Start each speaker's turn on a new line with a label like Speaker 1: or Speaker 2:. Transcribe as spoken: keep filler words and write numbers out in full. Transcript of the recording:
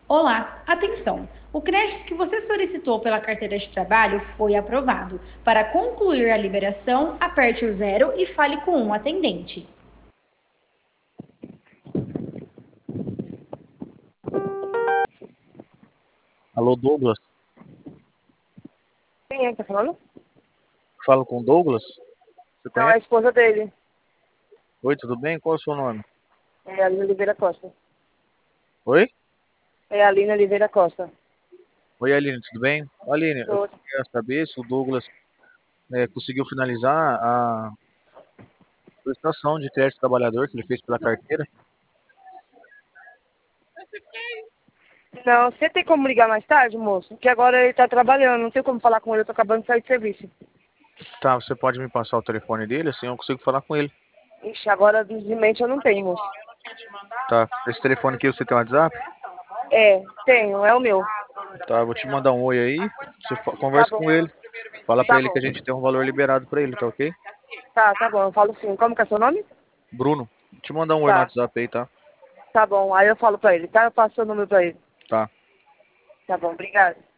Speaker 1: Olá, atenção! O crédito que você solicitou pela carteira de trabalho foi aprovado. Para concluir a liberação, aperte o zero e fale com um atendente.
Speaker 2: Alô, Douglas?
Speaker 3: Quem é que tá falando?
Speaker 2: Falo com o Douglas? Você
Speaker 3: Não, é a
Speaker 2: conhece?
Speaker 3: esposa dele.
Speaker 2: Oi, tudo bem? Qual é o seu nome?
Speaker 3: É a Lina Oliveira Costa.
Speaker 2: Oi?
Speaker 3: É a Lina Oliveira Costa.
Speaker 2: Oi, Aline, tudo bem? Aline, eu
Speaker 3: Tô-
Speaker 2: queria saber se o Douglas eh, conseguiu finalizar a prestação de crédito trabalhador que ele fez pela carteira.
Speaker 3: Não, você tem como ligar mais tarde, moço? Que agora ele tá trabalhando, não tem como falar com ele, eu tô acabando de sair de serviço.
Speaker 2: Tá, você pode me passar o telefone dele, assim eu consigo falar com ele.
Speaker 3: Ixi, agora de mente eu não tenho, moço.
Speaker 2: Tá, esse telefone aqui você tem um WhatsApp?
Speaker 3: É, tenho, é o meu.
Speaker 2: Tá, eu vou te mandar um oi aí, você fa-
Speaker 3: Tá
Speaker 2: conversa
Speaker 3: bom,
Speaker 2: com ele. Fala pra
Speaker 3: tá
Speaker 2: ele que
Speaker 3: bom.
Speaker 2: a gente tem um valor liberado pra ele, tá ok?
Speaker 3: Tá, tá bom, eu falo sim. Como que é seu nome?
Speaker 2: Bruno, vou te mandar um oi no
Speaker 3: Tá,
Speaker 2: WhatsApp aí, tá?
Speaker 3: tá bom. Aí eu falo pra ele, tá? Eu passo o número pra ele.
Speaker 2: Tá.
Speaker 3: Tá bom, obrigado.